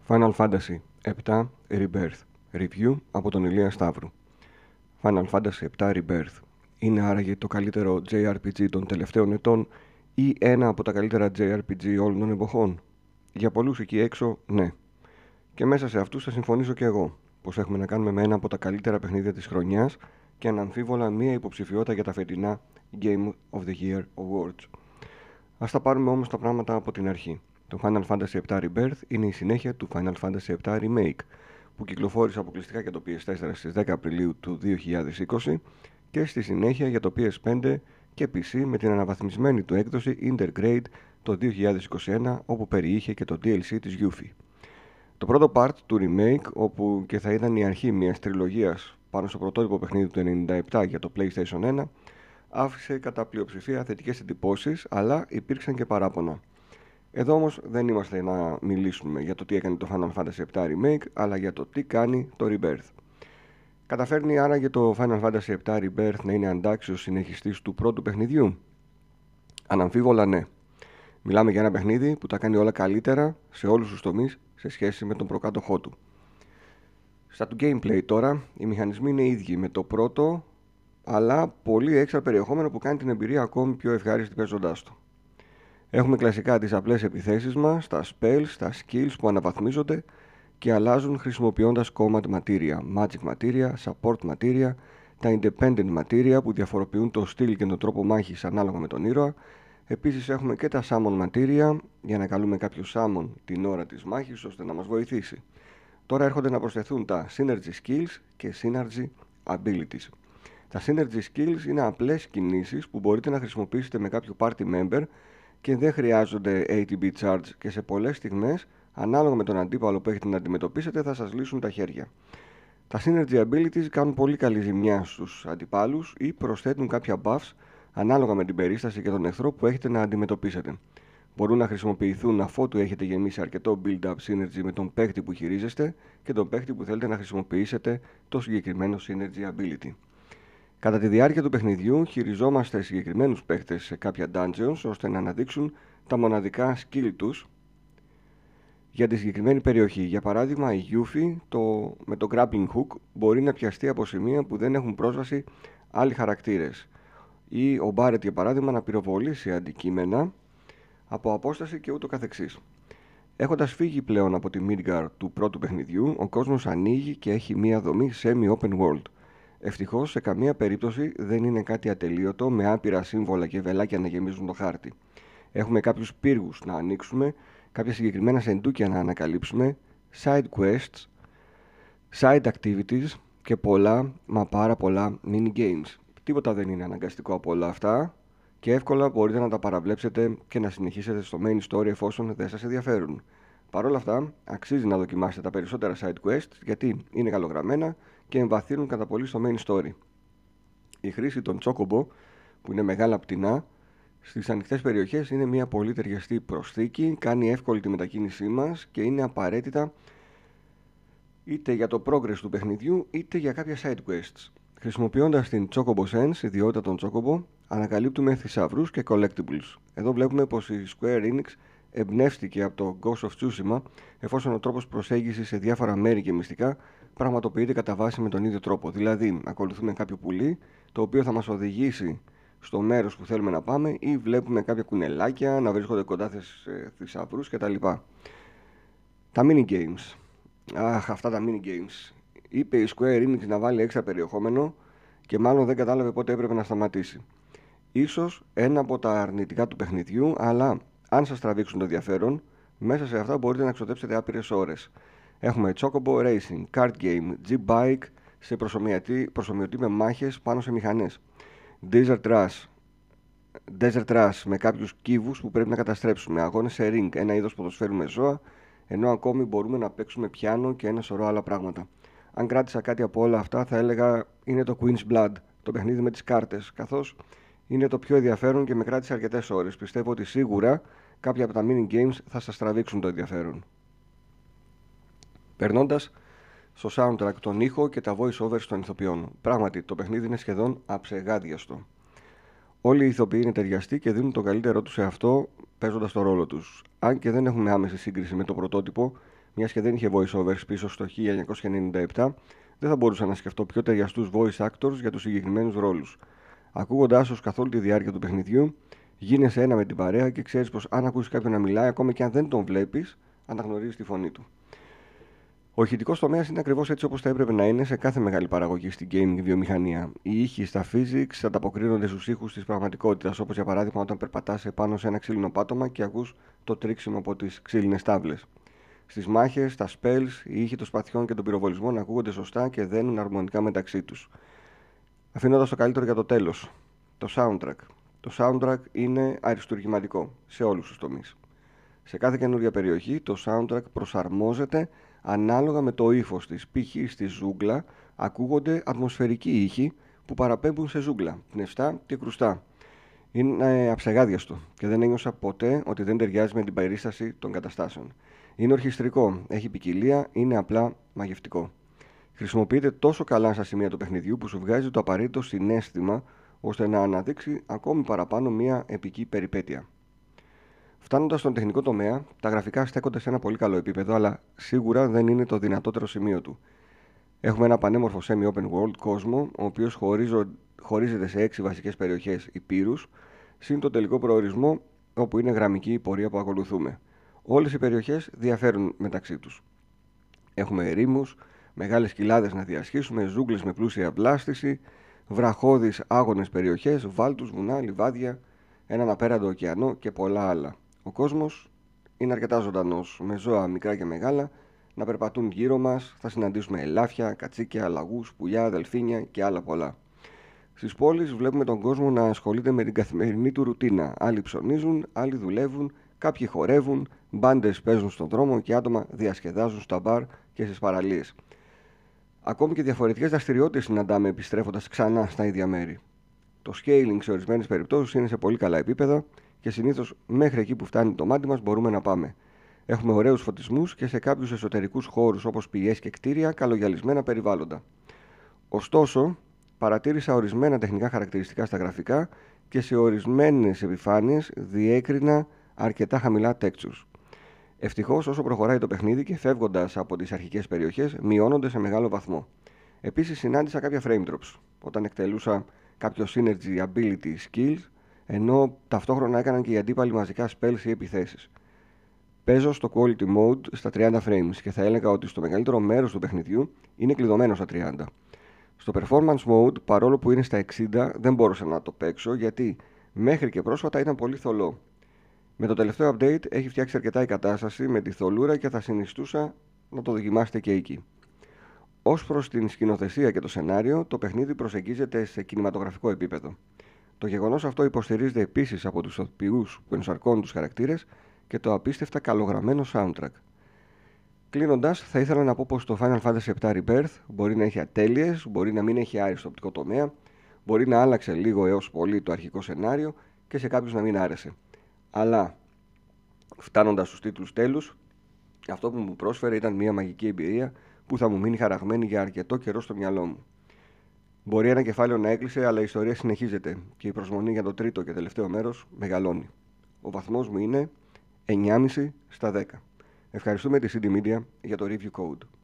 Final Fantasy 7 Rebirth. Review από τον Ηλία Σταύρου. Final Fantasy 7 Rebirth. Είναι άραγε το καλύτερο JRPG των τελευταίων ετών ή ένα από τα καλύτερα JRPG όλων των εποχών? Για πολλούς εκεί έξω, ναι. Και μέσα σε αυτούς θα συμφωνήσω και εγώ, πως έχουμε να κάνουμε με ένα από τα καλύτερα παιχνίδια της χρονιάς και αναμφίβολα μία υποψηφιότητα για τα φετινά Game of the Year Awards. Ας τα πάρουμε όμως τα πράγματα από την αρχή. Το Final Fantasy 7 Rebirth είναι η συνέχεια του Final Fantasy 7 Remake, που κυκλοφόρησε αποκλειστικά για το PS4 στις 10 Απριλίου του 2020 και στη συνέχεια για το PS5 και PC με την αναβαθμισμένη του έκδοση Intergrade το 2021, όπου περιείχε και το DLC της Yuffie. Το πρώτο part του remake, όπου και θα ήταν η αρχή μιας τριλογίας πάνω στο πρωτότυπο παιχνίδι του 1997 για το PlayStation 1, άφησε κατά πλειοψηφία θετικές εντυπώσεις, αλλά υπήρξαν και παράπονα. Εδώ όμως δεν είμαστε να μιλήσουμε για το τι έκανε το Final Fantasy 7 Remake, αλλά για το τι κάνει το Rebirth. Καταφέρνει άραγε το Final Fantasy 7 Rebirth να είναι αντάξιος συνεχιστής του πρώτου παιχνιδιού? Αναμφίβολα ναι. Μιλάμε για ένα παιχνίδι που τα κάνει όλα καλύτερα σε όλους τους τομείς σε σχέση με τον προκάτοχό του. Στα του gameplay τώρα, οι μηχανισμοί είναι ίδιοι με το πρώτο, αλλά πολύ έξτρα περιεχόμενο που κάνει την εμπειρία ακόμη πιο ευχάριστη παίζοντάς το. Έχουμε κλασικά τις απλές επιθέσεις μας, τα spells, τα skills που αναβαθμίζονται και αλλάζουν χρησιμοποιώντας combat materia, magic materia, support materia, τα independent materia που διαφοροποιούν το στυλ και τον τρόπο μάχης ανάλογα με τον ήρωα. Επίσης έχουμε και τα summon materia για να καλούμε κάποιο summon την ώρα της μάχης ώστε να μας βοηθήσει. Τώρα έρχονται να προσθεθούν τα synergy skills και synergy abilities. Τα synergy skills είναι απλές κινήσεις που μπορείτε να χρησιμοποιήσετε με κάποιο party member και δεν χρειάζονται ATB charge και σε πολλές στιγμές, ανάλογα με τον αντίπαλο που έχετε να αντιμετωπίσετε, θα σας λύσουν τα χέρια. Τα synergy abilities κάνουν πολύ καλή ζημιά στους αντιπάλους ή προσθέτουν κάποια buffs ανάλογα με την περίσταση και τον εχθρό που έχετε να αντιμετωπίσετε. Μπορούν να χρησιμοποιηθούν αφότου έχετε γεμίσει αρκετό build-up synergy με τον παίχτη που χειρίζεστε και τον παίχτη που θέλετε να χρησιμοποιήσετε το συγκεκριμένο synergy ability. Κατά τη διάρκεια του παιχνιδιού χειριζόμαστε συγκεκριμένους παίχτες σε κάποια dungeons ώστε να αναδείξουν τα μοναδικά skill τους για τη συγκεκριμένη περιοχή. Για παράδειγμα, η Yuffie με το grappling hook μπορεί να πιαστεί από σημεία που δεν έχουν πρόσβαση άλλοι χαρακτήρες, ή ο Barret για παράδειγμα να πυροβολήσει αντικείμενα από απόσταση και ούτω καθεξής. Έχοντας φύγει πλέον από τη Midgar του πρώτου παιχνιδιού, ο κόσμος ανοίγει και έχει μία δομή semi-open world. Ευτυχώς σε καμία περίπτωση δεν είναι κάτι ατελείωτο με άπειρα σύμβολα και βελάκια να γεμίζουν το χάρτη. Έχουμε κάποιους πύργους να ανοίξουμε, κάποια συγκεκριμένα σεντούκια να ανακαλύψουμε, side quests, side activities και πολλά, μα πάρα πολλά mini games. Τίποτα δεν είναι αναγκαστικό από όλα αυτά και εύκολα μπορείτε να τα παραβλέψετε και να συνεχίσετε στο main story εφόσον δεν σας ενδιαφέρουν. Παρ' όλα αυτά, αξίζει να δοκιμάσετε τα περισσότερα side quests γιατί είναι καλογραμμένα και εμβαθύνουν κατά πολύ στο main story. Η χρήση των Chocobo, που είναι μεγάλα πτηνά, στις ανοιχτές περιοχές είναι μια πολύ ταιριαστή προσθήκη, κάνει εύκολη τη μετακίνησή μας και είναι απαραίτητα είτε για το progress του παιχνιδιού είτε για κάποια side quests. Χρησιμοποιώντας την Chocobo Sense, ιδιότητα των Chocobo, ανακαλύπτουμε θησαυρούς και collectibles. Εδώ βλέπουμε πως η Square Enix εμπνεύστηκε από το Ghost of Tsushima, εφόσον ο τρόπος προσέγγισης σε διάφορα μέρη και μυστικά πραγματοποιείται κατά βάση με τον ίδιο τρόπο. Δηλαδή, ακολουθούμε κάποιο πουλί, το οποίο θα μας οδηγήσει στο μέρος που θέλουμε να πάμε, ή βλέπουμε κάποια κουνελάκια να βρίσκονται κοντά σε θησαυρούς κτλ. Τα mini games. Αυτά τα mini games. Είπε η Square Enix να βάλει έξτρα περιεχόμενο και μάλλον δεν κατάλαβε πότε έπρεπε να σταματήσει. Ίσως ένα από τα αρνητικά του παιχνιδιού, αλλά αν σας τραβήξουν το ενδιαφέρον, μέσα σε αυτά μπορείτε να ξοδέψετε άπειρες ώρες. Έχουμε Chocobo Racing, Kart Game, G-Bike σε προσομοιωτή με μάχες πάνω σε μηχανές. Desert Rush με κάποιους κύβους που πρέπει να καταστρέψουμε. Αγώνες σε ring, ένα είδος ποδοσφαίρου με ζώα, ενώ ακόμη μπορούμε να παίξουμε πιάνο και ένα σωρό άλλα πράγματα. Αν κράτησα κάτι από όλα αυτά, θα έλεγα είναι το Queen's Blood, το παιχνίδι με τις κάρτες, καθώς είναι το πιο ενδιαφέρον και με κράτησε αρκετές ώρες. Πιστεύω ότι σίγουρα κάποια από τα mini games θα σας τραβήξουν το ενδιαφέρον. Περνώντας στο soundtrack, τον ήχο και τα voice overs των ηθοποιών. Πράγματι, το παιχνίδι είναι σχεδόν αψεγάδιαστο. Όλοι οι ηθοποιοί είναι ταιριαστοί και δίνουν το καλύτερό τους σε αυτό παίζοντας το ρόλο τους. Αν και δεν έχουμε άμεση σύγκριση με το πρωτότυπο, Μιας και δεν είχε voice-overs πίσω στο 1997, δεν θα μπορούσα να σκεφτώ πιο ταιριαστούς voice actors για τους συγκεκριμένους ρόλους. Ακούγοντάς τους καθ' όλη τη διάρκεια του παιχνιδιού, γίνεσαι ένα με την παρέα και ξέρεις πως αν ακούσεις κάποιον να μιλάει, ακόμα και αν δεν τον βλέπεις, αναγνωρίζεις τη φωνή του. Ο ηχητικός τομέας είναι ακριβώς έτσι όπως θα έπρεπε να είναι σε κάθε μεγάλη παραγωγή στην gaming βιομηχανία. Οι ήχοι στα physics ανταποκρίνονται στους ήχους της πραγματικότητας, όπως για παράδειγμα όταν περπατάς επάνω σε ένα ξύλινο πάτωμα και ακούς το τρίξιμο από τις ξύλινες τάβλες. Στις μάχες, στα spells, οι ήχοι των σπαθιών και των πυροβολισμών ακούγονται σωστά και δένουν αρμονικά μεταξύ τους. Αφήνοντας το καλύτερο για το τέλος, το soundtrack. Το soundtrack είναι αριστουργηματικό σε όλους τους τομείς. Σε κάθε καινούργια περιοχή το soundtrack προσαρμόζεται ανάλογα με το ύφος της. Π.χ. στη ζούγκλα ακούγονται ατμοσφαιρικοί ήχοι που παραπέμπουν σε ζούγκλα, πνευστά και κρουστά. Είναι αψεγάδιαστο και δεν ένιωσα ποτέ ότι δεν ταιριάζει με την περίσταση των καταστάσεων. Είναι ορχιστρικό, έχει ποικιλία, είναι απλά μαγευτικό. Χρησιμοποιείται τόσο καλά στα σημεία του παιχνιδιού που σου βγάζει το απαραίτητο συναίσθημα ώστε να αναδείξει ακόμη παραπάνω μια επική περιπέτεια. Φτάνοντας στον τεχνικό τομέα, τα γραφικά στέκονται σε ένα πολύ καλό επίπεδο, αλλά σίγουρα δεν είναι το δυνατότερο σημείο του. Έχουμε ένα πανέμορφο semi-open world κόσμο, ο οποίος χωρίζεται σε 6 βασικές περιοχές υπήρους, συν το τελικό προορισμό, όπου είναι γραμμική η πορεία που ακολουθούμε. Όλες οι περιοχές διαφέρουν μεταξύ τους. Έχουμε ερήμους, μεγάλες κοιλάδες να διασχίσουμε, ζούγκλες με πλούσια μπλάστηση, βραχώδεις άγονες περιοχές, βάλτους, βουνά, λιβάδια, έναν απέραντο ωκεανό και πολλά άλλα. Ο κόσμος είναι αρκετά ζωντανός, με ζώα μικρά και μεγάλα να περπατούν γύρω μας, θα συναντήσουμε ελάφια, κατσίκια, λαγούς, πουλιά, δελφίνια και άλλα πολλά. Στις πόλεις βλέπουμε τον κόσμο να ασχολείται με την καθημερινή του ρουτίνα. Άλλοι ψωνίζουν, άλλοι δουλεύουν, κάποιοι χορεύουν, μπάντες παίζουν στον δρόμο και άτομα διασκεδάζουν στα μπαρ και στις παραλίες. Ακόμη και διαφορετικές δραστηριότητες συναντάμε επιστρέφοντας ξανά στα ίδια μέρη. Το scaling σε ορισμένες περιπτώσεις είναι σε πολύ καλά επίπεδα και συνήθως μέχρι εκεί που φτάνει το μάτι μας μπορούμε να πάμε. Έχουμε ωραίους φωτισμούς και σε κάποιους εσωτερικούς χώρους όπως πηγές και κτίρια καλογιαλισμένα περιβάλλοντα. Ωστόσο, παρατήρησα ορισμένα τεχνικά χαρακτηριστικά στα γραφικά και σε ορισμένες επιφάνειες διέκρινα αρκετά χαμηλά textures. Ευτυχώς, όσο προχωράει το παιχνίδι και φεύγοντας από τις αρχικές περιοχές, μειώνονται σε μεγάλο βαθμό. Επίσης, συνάντησα κάποια frame drops όταν εκτελούσα κάποιο synergy ability skills, ενώ ταυτόχρονα έκαναν και οι αντίπαλοι μαζικά spells ή επιθέσεις. Παίζω στο quality mode στα 30 frames και θα έλεγα ότι στο μεγαλύτερο μέρος του παιχνιδιού είναι κλειδωμένο στα 30. Στο performance mode, παρόλο που είναι στα 60, δεν μπόρεσα να το παίξω γιατί μέχρι και πρόσφατα ήταν πολύ θολό. Με το τελευταίο update έχει φτιάξει αρκετά η κατάσταση με τη θολούρα και θα συνιστούσα να το δοκιμάσετε και εκεί. Ως προς την σκηνοθεσία και το σενάριο, το παιχνίδι προσεγγίζεται σε κινηματογραφικό επίπεδο. Το γεγονός αυτό υποστηρίζεται επίσης από τους ηθοποιούς που ενσαρκώνουν τους χαρακτήρες και το απίστευτα καλογραμμένο soundtrack. Κλείνοντας, θα ήθελα να πω πως το Final Fantasy VII Rebirth μπορεί να έχει ατέλειες, μπορεί να μην έχει άριστο οπτικό τομέα, μπορεί να άλλαξε λίγο έως πολύ το αρχικό σενάριο και σε κάποιους να μην άρεσε. Αλλά, φτάνοντας στους τίτλους τέλους, αυτό που μου πρόσφερε ήταν μια μαγική εμπειρία που θα μου μείνει χαραγμένη για αρκετό καιρό στο μυαλό μου. Μπορεί ένα κεφάλαιο να έκλεισε, αλλά η ιστορία συνεχίζεται και η προσμονή για το τρίτο και τελευταίο μέρος μεγαλώνει. Ο βαθμός μου είναι 9,5 στα 10. Ευχαριστούμε τη CD Media για το review code.